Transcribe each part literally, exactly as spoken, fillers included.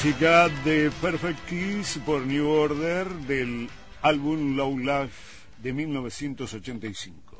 música de Perfect Kiss por New Order del álbum Low Life de mil novecientos ochenta y cinco.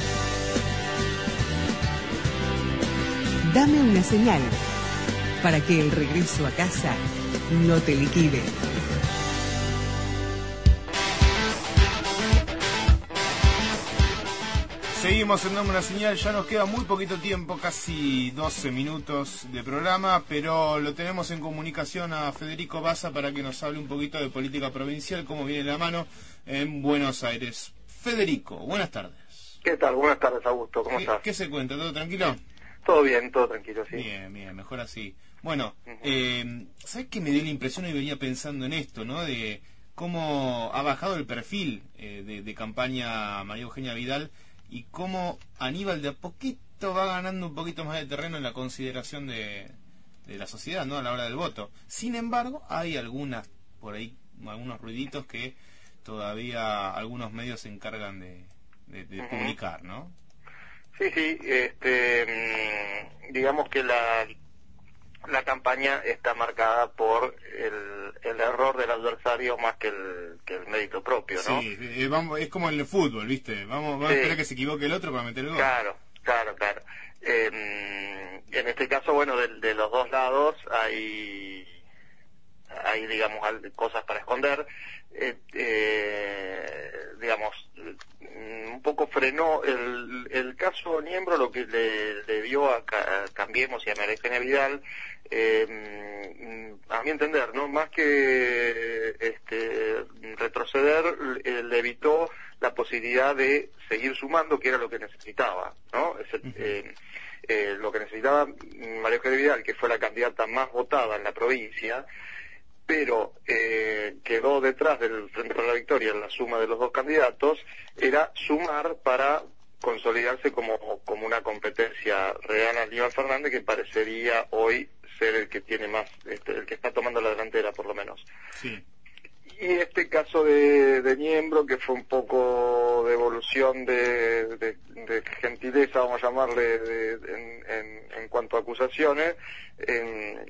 Dame una señal para que el regreso a casa no te liquide. Seguimos en Dame una señal, ya nos queda muy poquito tiempo, casi doce minutos de programa, pero lo tenemos en comunicación a Federico Baza para que nos hable un poquito de política provincial, cómo viene la mano en Buenos Aires. Federico, buenas tardes. ¿Qué tal? Buenas tardes, Augusto, ¿cómo ¿Qué, estás? ¿Qué se cuenta? ¿Todo tranquilo? Todo bien, todo tranquilo, sí. Bien, bien, mejor así. Bueno, Uh-huh. eh, ¿sabes qué me dio la impresión y venía pensando en esto, ¿no? De cómo ha bajado el perfil eh, de, de campaña María Eugenia Vidal y cómo Aníbal de a poquito va ganando un poquito más de terreno en la consideración de, de la sociedad, ¿no? A la hora del voto. Sin embargo, hay algunas, por ahí, algunos ruiditos que todavía algunos medios se encargan de, de, de uh-huh. publicar, ¿no? Sí, sí, este, digamos que la, la campaña está marcada por el, el error del adversario más que el, que el mérito propio, ¿no? Sí, eh, vamos, es como en el fútbol, ¿viste? Vamos, vamos sí. a esperar que se equivoque el otro para meter el gol. Claro, claro, claro. Eh, en este caso, bueno, de, de los dos lados hay, hay digamos, cosas para esconder. Eh, eh, digamos, un poco frenó el, el caso Niembro, lo que le, le dio a, a Cambiemos y a María Eugenia Vidal, eh, a mi entender, no más que este, retroceder, le, le evitó la posibilidad de seguir sumando, que era lo que necesitaba, ¿no? Ese, uh-huh. eh, eh, lo que necesitaba María Eugenia Vidal, que fue la candidata más votada en la provincia, pero eh, quedó detrás del Frente para la Victoria en la suma de los dos candidatos, era sumar para consolidarse como, como una competencia real a Aníbal Fernández, que parecería hoy ser el que tiene más, este, el que está tomando la delantera por lo menos. Sí. Y este caso de, de Niembro, que fue un poco de evolución de, de, de gentileza, vamos a llamarle, de, de, en, en, en cuanto a acusaciones, eh,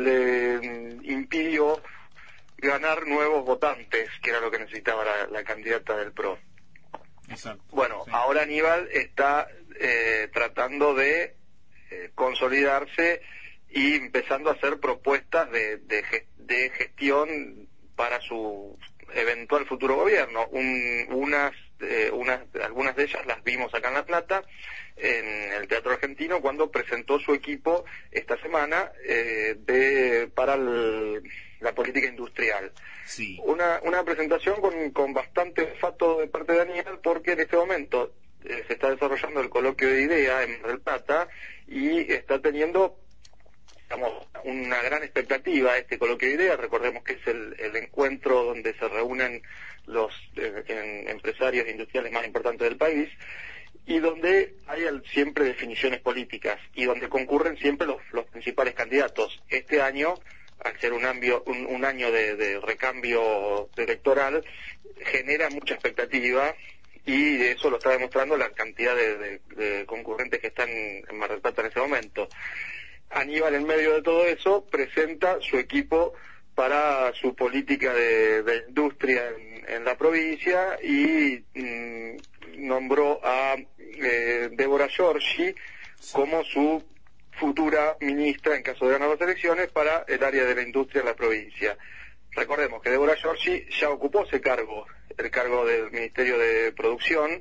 le impidió ganar nuevos votantes, que era lo que necesitaba la, la candidata del P R O. Exacto. Bueno, sí. Ahora Aníbal está eh, tratando de eh, consolidarse y empezando a hacer propuestas de, de, de gestión para su eventual futuro gobierno. Un, unas, eh, unas, algunas de ellas las vimos acá en La Plata, en el Teatro Argentino, cuando presentó su equipo esta semana eh, de para el, la política industrial. Sí. Una, una presentación con, con bastante olfato de parte de Daniel, porque en este momento eh, se está desarrollando el coloquio de idea en Mar del Plata y está teniendo, digamos, una gran expectativa este coloquio de ideas. Recordemos que es el, el encuentro donde se reúnen los eh, en, empresarios industriales más importantes del país y donde hay el, siempre definiciones políticas y donde concurren siempre los, los principales candidatos. Este año, al ser un, ambio, un, un año de, de recambio electoral, genera mucha expectativa y eso lo está demostrando la cantidad de, de, de concurrentes que están en Mar del Plata en ese momento. Aníbal, en medio de todo eso, presenta su equipo para su política de, de industria en, en la provincia y mmm, nombró a eh, Débora Giorgi como su futura ministra en caso de ganar las elecciones para el área de la industria en la provincia. Recordemos que Débora Giorgi ya ocupó ese cargo, el cargo del Ministerio de Producción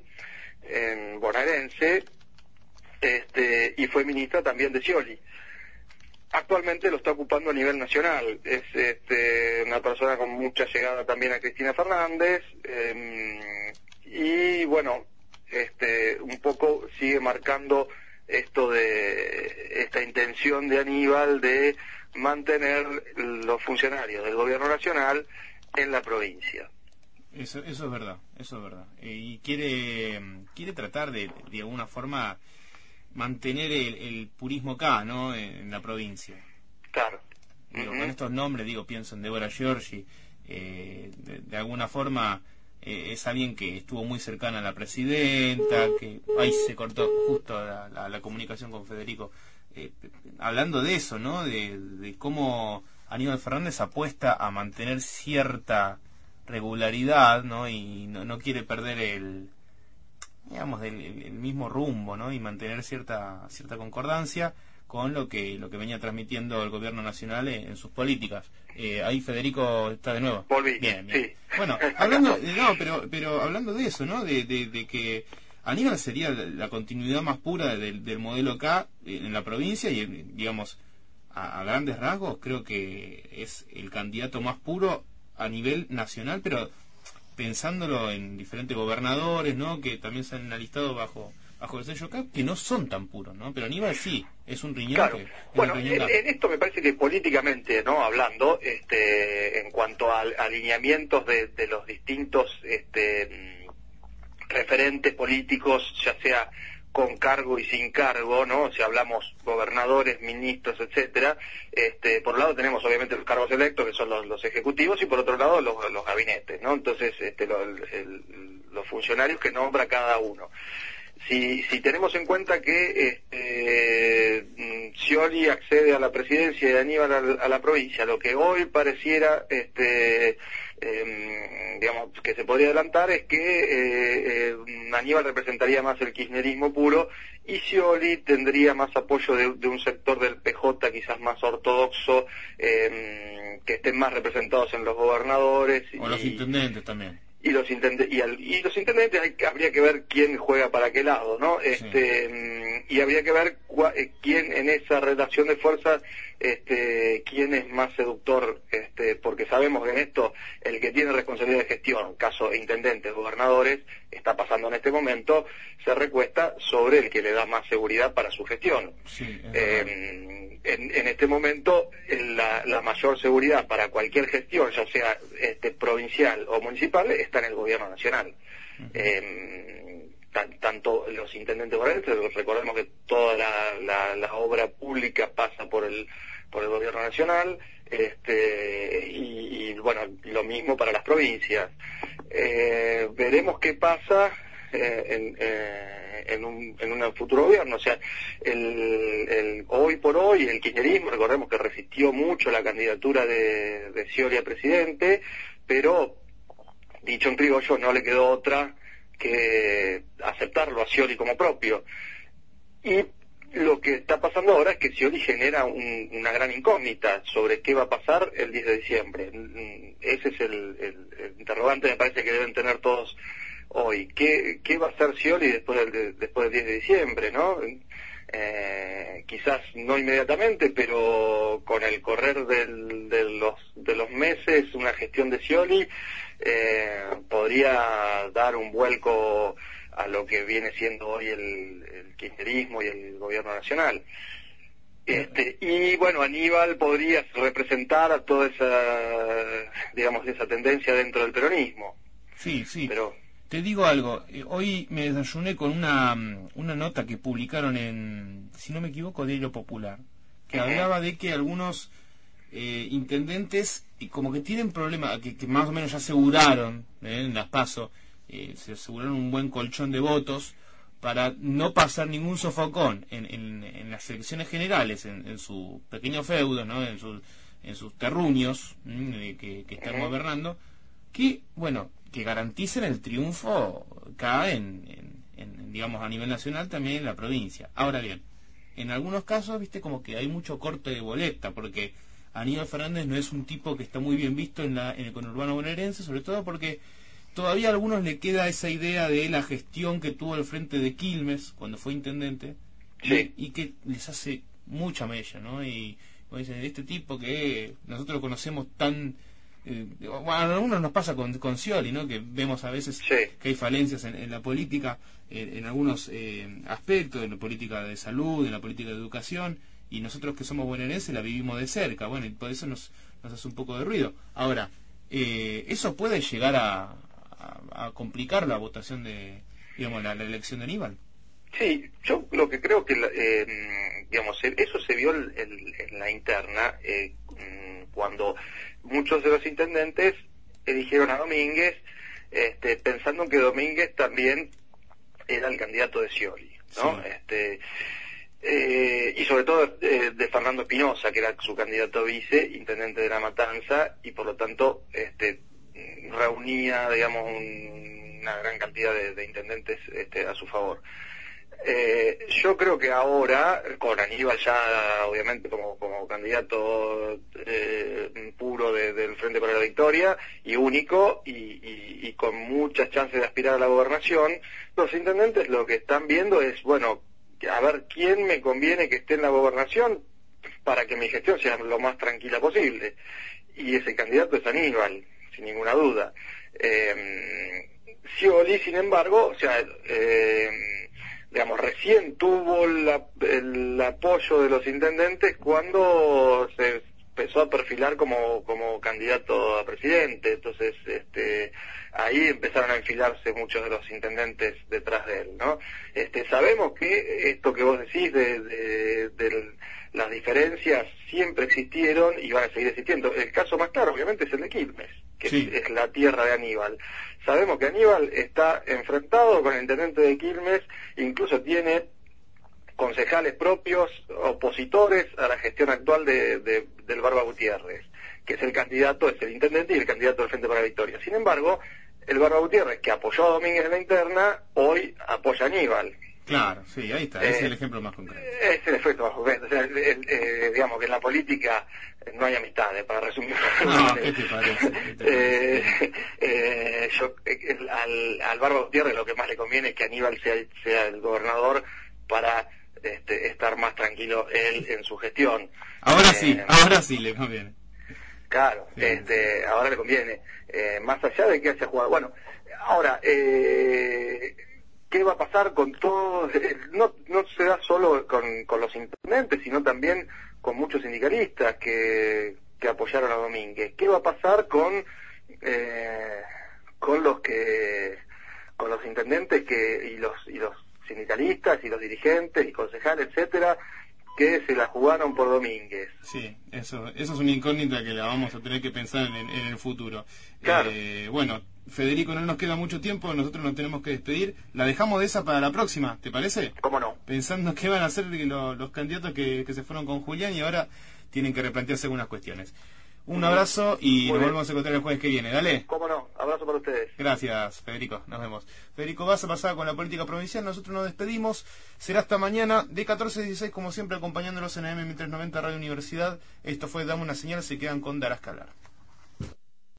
en bonaerense, este, y fue ministra también de Scioli. Actualmente lo está ocupando a nivel nacional. Es este, una persona con mucha llegada también a Cristina Fernández eh, y bueno, este, un poco sigue marcando esto de esta intención de Aníbal de mantener los funcionarios del gobierno nacional en la provincia. Eso, eso es verdad, eso es verdad. Eh, y quiere quiere tratar de, de alguna forma mantener el, el purismo acá, ¿no? En, en la provincia. Claro. Digo, uh-huh. Con estos nombres, digo, pienso en Débora Giorgi, eh, de, de alguna forma eh, es alguien que estuvo muy cercana a la presidenta, que ahí se cortó justo la, la, la comunicación con Federico, eh, hablando de eso, ¿no? De, de cómo Aníbal Fernández apuesta a mantener cierta regularidad, ¿no? Y no, no quiere perder el, digamos, el, el, el mismo rumbo, ¿no? Y mantener cierta cierta concordancia con lo que lo que venía transmitiendo el gobierno nacional en, en sus políticas. Eh, ahí Federico está de nuevo. Volví. Bien, bien. Sí. Bueno, hablando, no, pero pero hablando de eso, ¿no? De, de, de que Aníbal sería la continuidad más pura del, del modelo K en la provincia y, digamos, a, a grandes rasgos creo que es el candidato más puro a nivel nacional, pero pensándolo en diferentes gobernadores, ¿no? Que también se han alistado bajo bajo el sello K, que no son tan puros, ¿no? Pero Aníbal sí, es un riñón. Claro. Que, bueno, un riñón en, en esto me parece que políticamente, ¿no? Hablando, este, en cuanto a alineamientos de, de los distintos este, referentes políticos, ya sea con cargo y sin cargo, ¿no? Si hablamos gobernadores, ministros, etcétera, este, por un lado tenemos obviamente los cargos electos, que son los, los ejecutivos, y por otro lado los, los gabinetes, ¿no? Entonces, este, lo, el, los funcionarios que nombra cada uno. Si, si tenemos en cuenta que este, Scioli accede a la presidencia y Aníbal a, a la provincia, lo que hoy pareciera, este, eh, digamos, que se podría adelantar es que eh, eh, Aníbal representaría más el kirchnerismo puro y Scioli tendría más apoyo de, de un sector del P J quizás más ortodoxo, eh, que estén más representados en los gobernadores. O y, los intendentes también. Y los, intende y, al, y los intendentes hay, habría que ver quién juega para qué lado, ¿no? Este, sí. Y habría que ver cua, quién en esa relación de fuerzas, este, quién es más seductor, este, porque sabemos que en esto el que tiene responsabilidad de gestión, caso intendentes, gobernadores, está pasando en este momento, se recuesta sobre el que le da más seguridad para su gestión. Sí, eh, en, en este momento la, la mayor seguridad para cualquier gestión, ya sea este, provincial o municipal, está en el gobierno nacional. Uh-huh. eh, tan, tanto los intendentes gobernantes, recordemos que toda la, la, la obra pública pasa por el por el gobierno nacional, este y, y bueno, lo mismo para las provincias. Eh, veremos qué pasa eh, en, eh, en, un, en un futuro gobierno. O sea, el, el, hoy por hoy el kirchnerismo, recordemos que resistió mucho la candidatura de, de Scioli a presidente, pero dicho en criollo, no le quedó otra que aceptarlo a Scioli como propio. Y lo que está pasando ahora es que Scioli genera un, una gran incógnita sobre qué va a pasar el diez de diciembre. Ese es el, el, el interrogante, me parece que deben tener todos hoy. ¿Qué, qué va a hacer Scioli después del, después del diez de diciembre, no? Eh, quizás no inmediatamente, pero con el correr del, de, los, de los meses, una gestión de Scioli eh, podría dar un vuelco a lo que viene siendo hoy el, el kirchnerismo y el gobierno nacional. Este, y bueno, Aníbal podría representar a toda esa, digamos, esa tendencia dentro del peronismo. Sí, sí. Pero te digo algo, eh, hoy me desayuné con una, una nota que publicaron en, si no me equivoco, Diario Popular, que uh-huh. hablaba de que algunos eh, intendentes eh, como que tienen problemas, que, que más o menos ya aseguraron, eh, en las PASO, eh, se aseguraron un buen colchón de votos para no pasar ningún sofocón en, en, en las elecciones generales, en, en su pequeño feudo, ¿no? en, sus, en sus terruños eh, que, que están uh-huh. gobernando, que, bueno, que garanticen el triunfo acá en, en, en, digamos, a nivel nacional, también en la provincia. Ahora bien, en algunos casos, viste, como que hay mucho corte de boleta, porque Aníbal Fernández no es un tipo que está muy bien visto en, la, en el conurbano bonaerense, sobre todo porque todavía a algunos le queda esa idea de la gestión que tuvo al frente de Quilmes cuando fue intendente, sí. y, y que les hace mucha mella, ¿no? Y como dicen, este tipo que nosotros lo conocemos tan... Eh, bueno, a algunos nos pasa con, con Scioli, ¿no? Que vemos a veces sí. que hay falencias en, en la política, en, en algunos eh, aspectos, en la política de salud, en la política de educación, y nosotros que somos bonaerenses la vivimos de cerca, bueno, y por eso nos, nos hace un poco de ruido. Ahora, eh, eso puede llegar a, a, a complicar la votación de, digamos, la, la elección de Aníbal. Sí, yo lo que creo que, eh, digamos, eso se vio en, en, en la interna, eh, cuando muchos de los intendentes eligieron a Domínguez, este, pensando que Domínguez también era el candidato de Scioli, ¿no? Sí. Este, eh, y sobre todo eh, de Fernando Espinosa, que era su candidato a vice, intendente de La Matanza, y por lo tanto este, reunía, digamos, un, una gran cantidad de, de intendentes este, a su favor. Eh, yo creo que ahora, con Aníbal ya obviamente como, como candidato eh, puro de, del Frente para la Victoria y único y, y, y con muchas chances de aspirar a la gobernación, los intendentes lo que están viendo es, bueno, a ver quién me conviene que esté en la gobernación para que mi gestión sea lo más tranquila posible. Y ese candidato es Aníbal, sin ninguna duda. Eh, Scioli, sin embargo, o sea... Eh, digamos, recién tuvo la, el apoyo de los intendentes cuando se empezó a perfilar como, como candidato a presidente, entonces este, ahí empezaron a enfilarse muchos de los intendentes detrás de él, ¿no? Este, sabemos que esto que vos decís de, de, de las diferencias siempre existieron y van a seguir existiendo. El caso más claro, obviamente, es el de Quilmes, que sí. es, es la tierra de Aníbal. Sabemos que Aníbal está enfrentado con el intendente de Quilmes, incluso tiene concejales propios, opositores a la gestión actual de, de, del Barba Gutiérrez, que es el candidato, es el intendente y el candidato del Frente para la Victoria. Sin embargo, el Barba Gutiérrez, que apoyó a Domínguez en la interna, hoy apoya a Aníbal. Claro, sí, ahí está, ese eh, es el ejemplo más concreto. Es el ejemplo más concreto. O sea, el, el, eh, digamos que en la política no hay amistades, para resumir. No, ¿qué te parece? ¿Qué te parece? Eh, eh, yo, el, al, al Barba Gutiérrez lo que más le conviene es que Aníbal sea, sea el gobernador para este, estar más tranquilo él en su gestión. Ahora eh, sí, ahora sí le conviene. Claro, sí, este, sí. ahora le conviene. Eh, más allá de que haya jugado. Bueno, ahora, eh, ¿qué va a pasar con todo? No, no se da solo con, con los intendentes, sino también con muchos sindicalistas que, que apoyaron a Domínguez. ¿Qué va a pasar con eh, con los que con los intendentes que y los y los sindicalistas y los dirigentes y concejales, etcétera, que se la jugaron por Domínguez? Sí, eso eso es una incógnita que la vamos a tener que pensar en, en el futuro. Claro. Eh, bueno, Federico, no nos queda mucho tiempo, nosotros nos tenemos que despedir. La dejamos de esa para la próxima, ¿te parece? ¿Cómo no? Pensando qué van a hacer los, los candidatos que, que se fueron con Julián y ahora tienen que replantearse algunas cuestiones. Un abrazo y Muy nos bien. volvemos a encontrar el jueves que viene, dale. ¿Cómo no? Abrazo para ustedes. Gracias, Federico, nos vemos. Federico Baza pasaba con la política provincial, nosotros nos despedimos. Será hasta mañana de catorce a dieciséis, como siempre, acompañándolos en A M mil trescientos noventa Radio Universidad. Esto fue Dame una Señal, se quedan con Darás que Hablar.